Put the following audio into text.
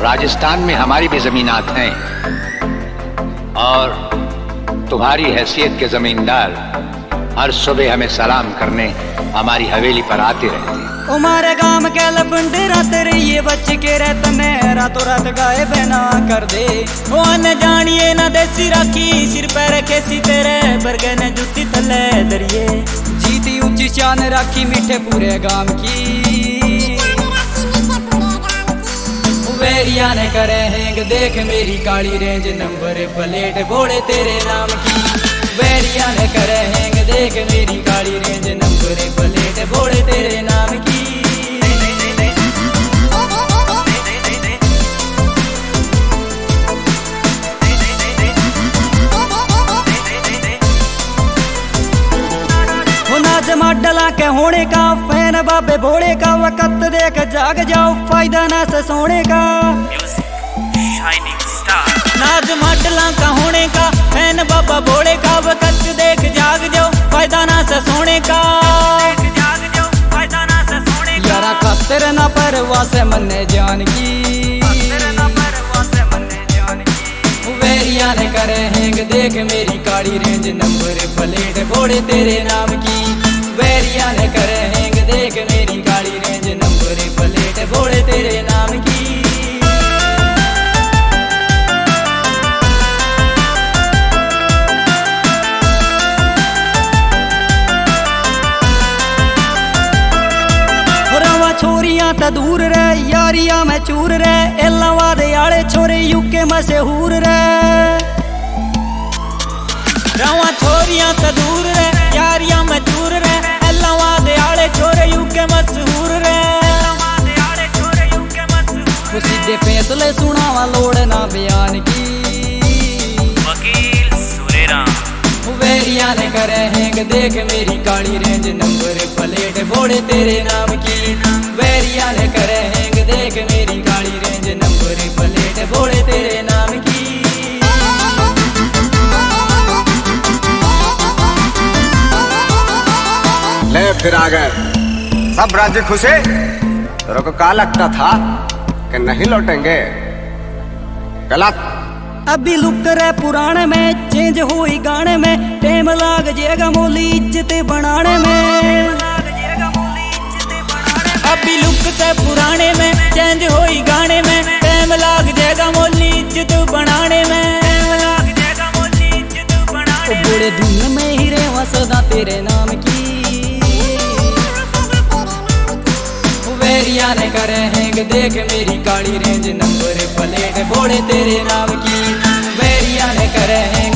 राजस्थान में हमारी भी जमीनात हैं और तुम्हारी हैसियत के जमींदार हर सुबह हमें सलाम करने हमारी हवेली पर आते रहते हैं। हमारे गांव के लपंडे रात रहिए बच के रहतने रातों रात गाए बना कर दे। वो न जानिए न देसी राखी सिर पैर कैसी तेरे बरगे ने जुती तले दरिए। जीती ऊंची शान राखी मीठे पूरे गांव की। वेरिया ने करे हैंग देख मेरी काली रेंज नंबर प्लेट बोले तेरे नाम की। वेरिया ने करे हैंग देख मेरी काली रेंज नंबर प्लेट बोले तेरे नाम की। नाज डला के होने का फैन बाबे भोले का वक़्त देख जाग जाओ फायदा ना से सोने का। नाज मडला का होने का फैन बाबा भोले का वक़्त देख जाग जाओ फायदा ना से सोने का। यारा खतर ना परवाह से मन्ने जान की। वेरिया ने करे हैंग देख मेरी काली रेंज नंबर प्लेट बोले तेरे नाम की। वेरिया ने करे हैंग देख मेरी काली रेंज नंबर प्लेट बोले तेरे नाम की। छोरियां त दूर रे यारिया में चूर रे एलावाद आले छोरे यूके मशहूर रे। रवा छोरियां त दूर रे यारिया में चूर रे एलावाद आले छोरे यूके मशहूर रे। सीधे फैसले सुनावा लोड़ ना बयान की। वकील सुरेराम वेरिया ने करे हैंग देख मेरी काली रेंज नंबर प्लेट बोले तेरे नाम की। वेरिया ने करे हैंग देख मेरी काली रेंज नंबर प्लेट बोले तेरे नाम की। ले फिर आ गए सब राज्य खुशे। तेरे को क्या लगता था कि नहीं लौटेंगे? गलत। अभी लुक रहे पुराने में चेंज हुई गाने में टाइम लाग जाएगा मोली इज्जत बनाने में। अभी लुक से पुराने में चेंज हुई गाने में टाइम लाग जाएगा मोली इज्जत बनाने में। बड़े धुन में ही रेवा सदा तेरे नाम की। वेरिया ने करे हैंग देख मेरी काली रेंज नंबर प्लेट बोले तेरे नाम की। वेरिया ने करे हैंग